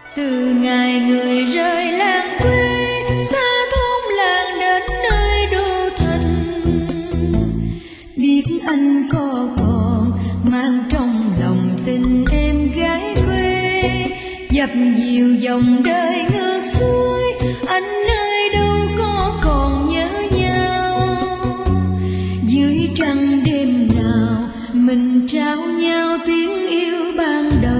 Từ ngày người rời làng quê, xa thôn làng đến nơi đô thành, biết anh có còn mang trong lòng tình em gái quê. Dập dìu dòng đời ngược xuôi, anh ơi đâu có còn nhớ nhau. Dưới trăng đêm nào mình trao nhau tiếng yêu ban đầu.